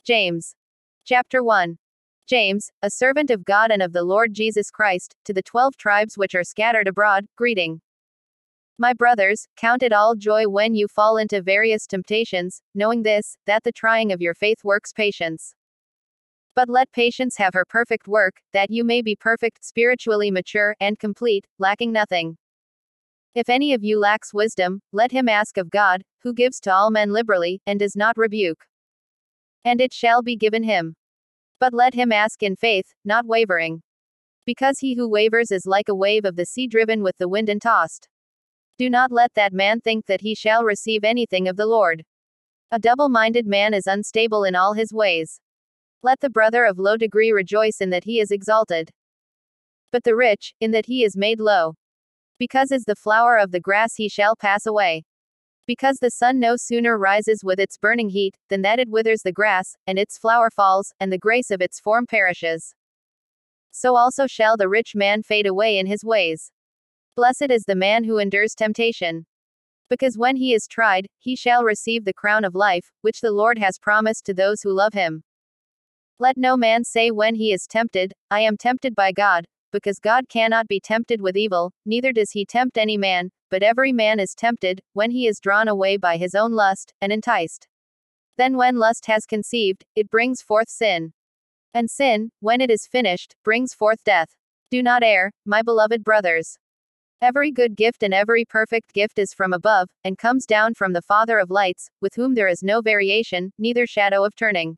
James. Chapter 1. James, a servant of God and of the Lord Jesus Christ, to the 12 tribes which are scattered abroad, greeting. My brothers, count it all joy when you fall into various temptations, knowing this, that the trying of your faith works patience. But let patience have her perfect work, that you may be perfect, spiritually mature, and complete, lacking nothing. If any of you lacks wisdom, let him ask of God, who gives to all men liberally, and does not rebuke. And it shall be given him. But let him ask in faith, not wavering. Because he who wavers is like a wave of the sea driven with the wind and tossed. Do not let that man think that he shall receive anything of the Lord. A double-minded man is unstable in all his ways. Let the brother of low degree rejoice in that he is exalted. But the rich, in that he is made low. Because as the flower of the grass he shall pass away. Because the sun no sooner rises with its burning heat, than that it withers the grass, and its flower falls, and the grace of its form perishes. So also shall the rich man fade away in his ways. Blessed is the man who endures temptation. Because when he is tried, he shall receive the crown of life, which the Lord has promised to those who love him. Let no man say when he is tempted, I am tempted by God, because God cannot be tempted with evil, neither does he tempt any man, but every man is tempted, when he is drawn away by his own lust, and enticed. Then when lust has conceived, it brings forth sin. And sin, when it is finished, brings forth death. Do not err, my beloved brothers. Every good gift and every perfect gift is from above, and comes down from the Father of lights, with whom there is no variation, neither shadow of turning.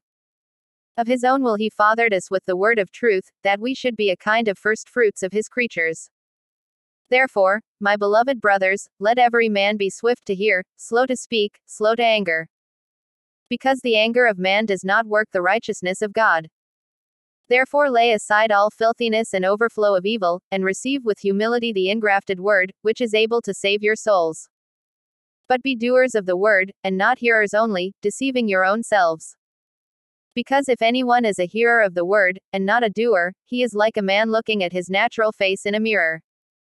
Of his own will he fathered us with the word of truth, that we should be a kind of first fruits of his creatures. Therefore, my beloved brothers, let every man be swift to hear, slow to speak, slow to anger. Because the anger of man does not work the righteousness of God. Therefore lay aside all filthiness and overflow of evil, and receive with humility the engrafted word, which is able to save your souls. But be doers of the word, and not hearers only, deceiving your own selves. Because if anyone is a hearer of the word, and not a doer, he is like a man looking at his natural face in a mirror.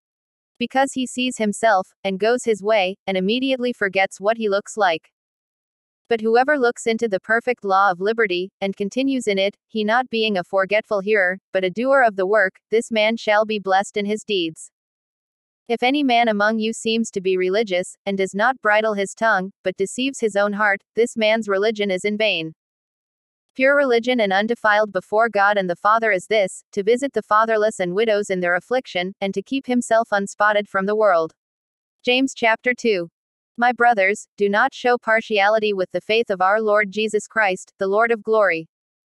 Because he sees himself, and goes his way, and immediately forgets what he looks like. But whoever looks into the perfect law of liberty, and continues in it, he not being a forgetful hearer, but a doer of the work, this man shall be blessed in his deeds. If any man among you seems to be religious, and does not bridle his tongue, but deceives his own heart, this man's religion is in vain. Pure religion and undefiled before God and the Father is this, to visit the fatherless and widows in their affliction, and to keep himself unspotted from the world. James chapter 2. My brothers, do not show partiality with the faith of our Lord Jesus Christ, the Lord of glory.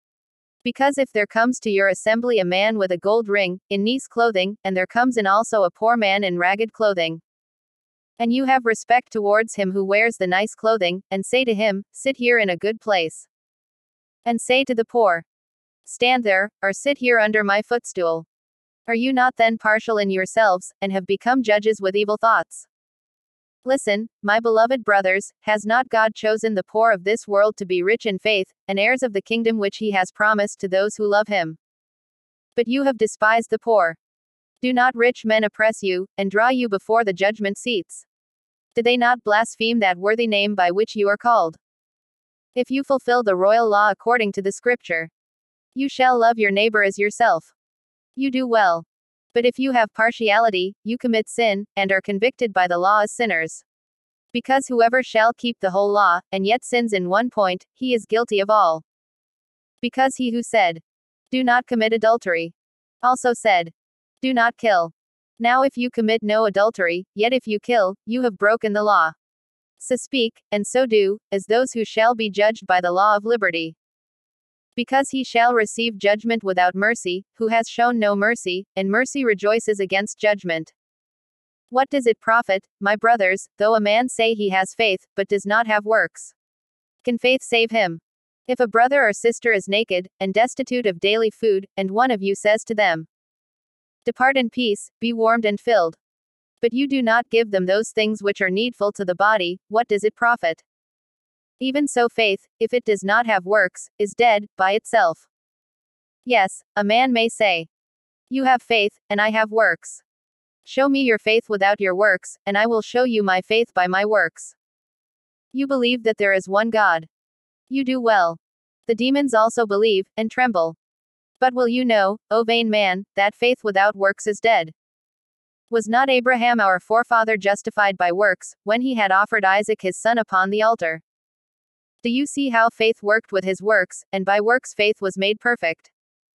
Because if there comes to your assembly a man with a gold ring, in nice clothing, and there comes in also a poor man in ragged clothing, and you have respect towards him who wears the nice clothing, and say to him, sit here in a good place. And say to the poor, stand there, or sit here under my footstool. Are you not then partial in yourselves, and have become judges with evil thoughts? Listen, my beloved brothers, has not God chosen the poor of this world to be rich in faith, and heirs of the kingdom which he has promised to those who love him? But you have despised the poor. Do not rich men oppress you, and draw you before the judgment seats? Do they not blaspheme that worthy name by which you are called? If you fulfill the royal law according to the scripture, you shall love your neighbor as yourself. You do well. But if you have partiality, you commit sin, and are convicted by the law as sinners. Because whoever shall keep the whole law, and yet sins in one point, he is guilty of all. Because he who said, do not commit adultery, also said, do not kill. Now if you commit no adultery, yet if you kill, you have broken the law. So speak, and so do, as those who shall be judged by the law of liberty. Because he shall receive judgment without mercy, who has shown no mercy, and mercy rejoices against judgment. What does it profit, my brothers, though a man say he has faith, but does not have works? Can faith save him? If a brother or sister is naked, and destitute of daily food, and one of you says to them, depart in peace, be warmed and filled, but you do not give them those things which are needful to the body, what does it profit? Even so faith, if it does not have works, is dead, by itself. Yes, a man may say, you have faith, and I have works. Show me your faith without your works, and I will show you my faith by my works. You believe that there is one God. You do well. The demons also believe, and tremble. But will you know, O vain man, that faith without works is dead? Was not Abraham our forefather justified by works, when he had offered Isaac his son upon the altar? Do you see how faith worked with his works, and by works faith was made perfect?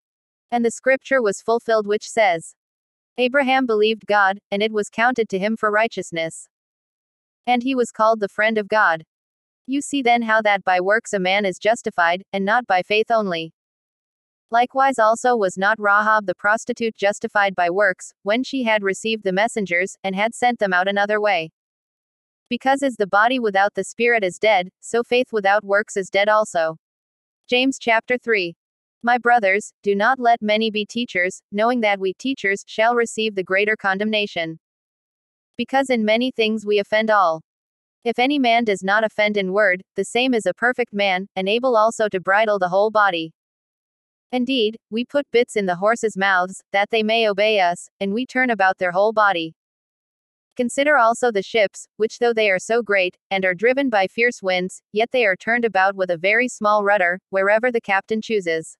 And the scripture was fulfilled which says, Abraham believed God, and it was counted to him for righteousness. And he was called the friend of God. You see then how that by works a man is justified, and not by faith only. Likewise also was not Rahab the prostitute justified by works, when she had received the messengers, and had sent them out another way. Because as the body without the spirit is dead, so faith without works is dead also. James chapter 3. My brothers, do not let many be teachers, knowing that we teachers shall receive the greater condemnation. Because in many things we offend all. If any man does not offend in word, the same is a perfect man, and able also to bridle the whole body. Indeed, we put bits in the horses' mouths, that they may obey us, and we turn about their whole body. Consider also the ships, which though they are so great, and are driven by fierce winds, yet they are turned about with a very small rudder, wherever the captain chooses.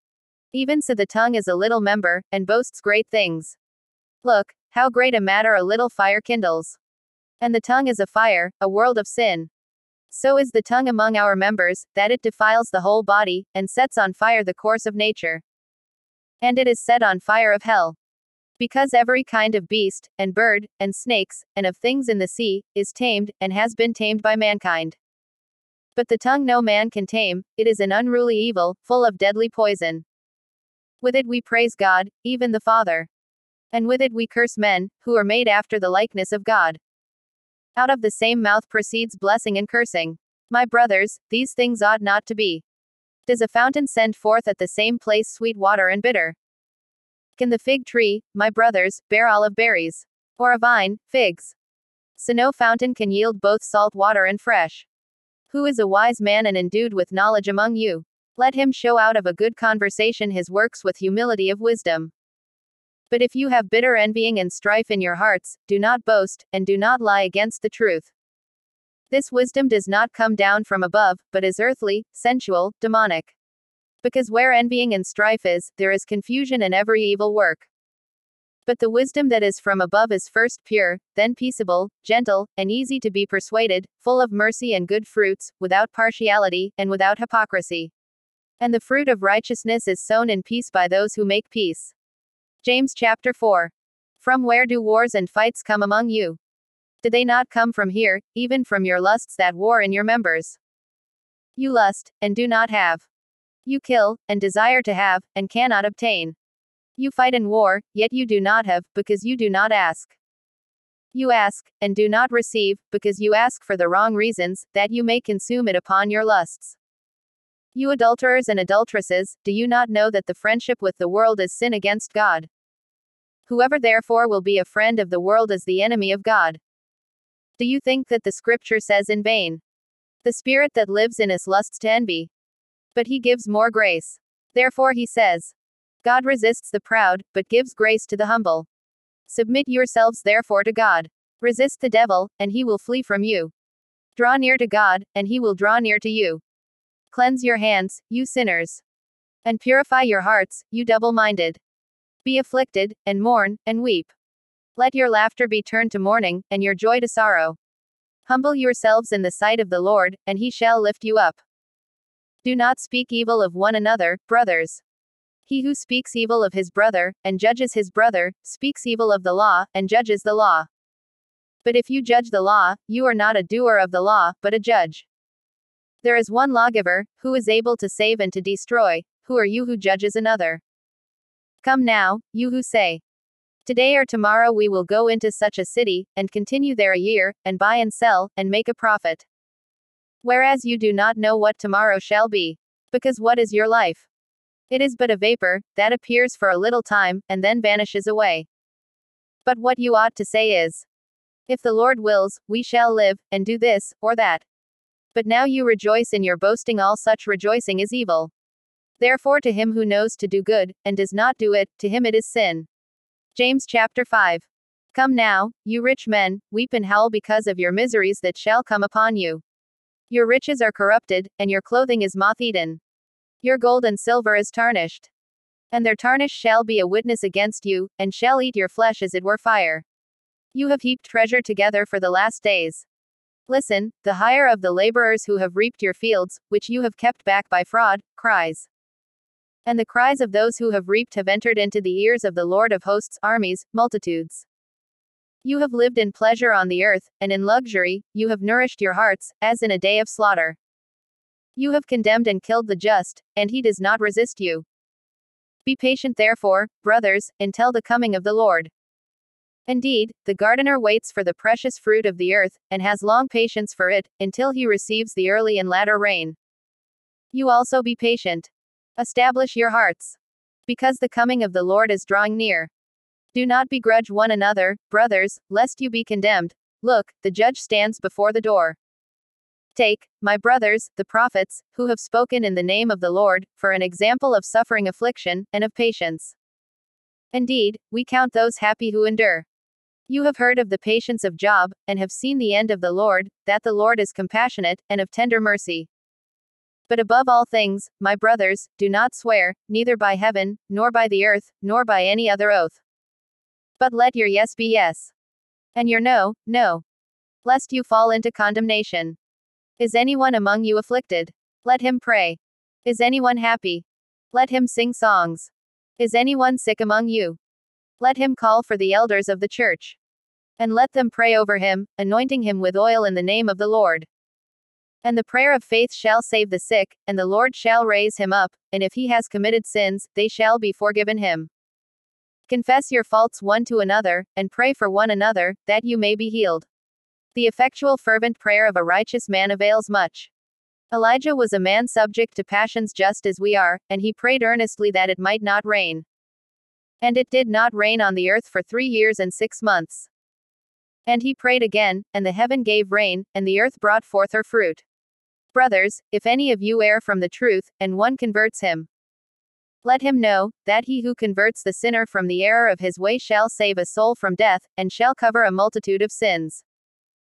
Even so the tongue is a little member, and boasts great things. Look, how great a matter a little fire kindles. And the tongue is a fire, a world of sin. So is the tongue among our members, that it defiles the whole body, and sets on fire the course of nature. And it is set on fire of hell. Because every kind of beast, and bird, and snakes, and of things in the sea, is tamed, and has been tamed by mankind. But the tongue no man can tame, it is an unruly evil, full of deadly poison. With it we praise God, even the Father. And with it we curse men, who are made after the likeness of God. Out of the same mouth proceeds blessing and cursing. My brothers, these things ought not to be. Does a fountain send forth at the same place sweet water and bitter? Can the fig tree, my brothers, bear olive berries? Or a vine, figs? So no fountain can yield both salt water and fresh. Who is a wise man and endued with knowledge among you? Let him show out of a good conversation his works with humility of wisdom. But if you have bitter envying and strife in your hearts, do not boast, and do not lie against the truth. This wisdom does not come down from above, but is earthly, sensual, demonic. Because where envying and strife is, there is confusion and every evil work. But the wisdom that is from above is first pure, then peaceable, gentle, and easy to be persuaded, full of mercy and good fruits, without partiality, and without hypocrisy. And the fruit of righteousness is sown in peace by those who make peace. James chapter 4. From where do wars and fights come among you? Did they not come from here, even from your lusts that war in your members? You lust, and do not have. You kill, and desire to have, and cannot obtain. You fight in war, yet you do not have, because you do not ask. You ask, and do not receive, because you ask for the wrong reasons, that you may consume it upon your lusts. You adulterers and adulteresses, do you not know that the friendship with the world is sin against God? Whoever therefore will be a friend of the world is the enemy of God. Do you think that the scripture says in vain? The spirit that lives in us lusts to envy. But he gives more grace. Therefore he says, God resists the proud, but gives grace to the humble. Submit yourselves therefore to God. Resist the devil, and he will flee from you. Draw near to God, and he will draw near to you. Cleanse your hands, you sinners. And purify your hearts, you double-minded. Be afflicted, and mourn, and weep. Let your laughter be turned to mourning, and your joy to sorrow. Humble yourselves in the sight of the Lord, and he shall lift you up. Do not speak evil of one another, brothers. He who speaks evil of his brother, and judges his brother, speaks evil of the law, and judges the law. But if you judge the law, you are not a doer of the law, but a judge. There is one lawgiver, who is able to save and to destroy. Who are you who judges another? Come now, you who say, today or tomorrow we will go into such a city, and continue there a year, and buy and sell, and make a profit. Whereas you do not know what tomorrow shall be. Because what is your life? It is but a vapor, that appears for a little time, and then vanishes away. But what you ought to say is, if the Lord wills, we shall live, and do this, or that. But now you rejoice in your boasting, all such rejoicing is evil. Therefore to him who knows to do good, and does not do it, to him it is sin. James chapter 5. Come now, you rich men, weep and howl because of your miseries that shall come upon you. Your riches are corrupted, and your clothing is moth-eaten. Your gold and silver is tarnished. And their tarnish shall be a witness against you, and shall eat your flesh as it were fire. You have heaped treasure together for the last days. Listen, the hire of the laborers who have reaped your fields, which you have kept back by fraud, cries. And the cries of those who have reaped have entered into the ears of the Lord of hosts, armies, multitudes. You have lived in pleasure on the earth, and in luxury, you have nourished your hearts, as in a day of slaughter. You have condemned and killed the just, and he does not resist you. Be patient therefore, brothers, until the coming of the Lord. Indeed, the gardener waits for the precious fruit of the earth, and has long patience for it, until he receives the early and latter rain. You also be patient. Establish your hearts. Because the coming of the Lord is drawing near. Do not begrudge one another, brothers, lest you be condemned. Look, the judge stands before the door. Take, my brothers, the prophets, who have spoken in the name of the Lord, for an example of suffering affliction, and of patience. Indeed, we count those happy who endure. You have heard of the patience of Job, and have seen the end of the Lord, that the Lord is compassionate, and of tender mercy. But above all things, my brothers, do not swear, neither by heaven, nor by the earth, nor by any other oath. But let your yes be yes. And your no, no. Lest you fall into condemnation. Is anyone among you afflicted? Let him pray. Is anyone happy? Let him sing songs. Is anyone sick among you? Let him call for the elders of the church. And let them pray over him, anointing him with oil in the name of the Lord. And the prayer of faith shall save the sick, and the Lord shall raise him up, and if he has committed sins, they shall be forgiven him. Confess your faults one to another, and pray for one another, that you may be healed. The effectual fervent prayer of a righteous man avails much. Elijah was a man subject to passions just as we are, and he prayed earnestly that it might not rain. And it did not rain on the earth for 3 years and 6 months. And he prayed again, and the heaven gave rain, and the earth brought forth her fruit. Brothers, if any of you err from the truth, and one converts him, let him know, that he who converts the sinner from the error of his way shall save a soul from death, and shall cover a multitude of sins.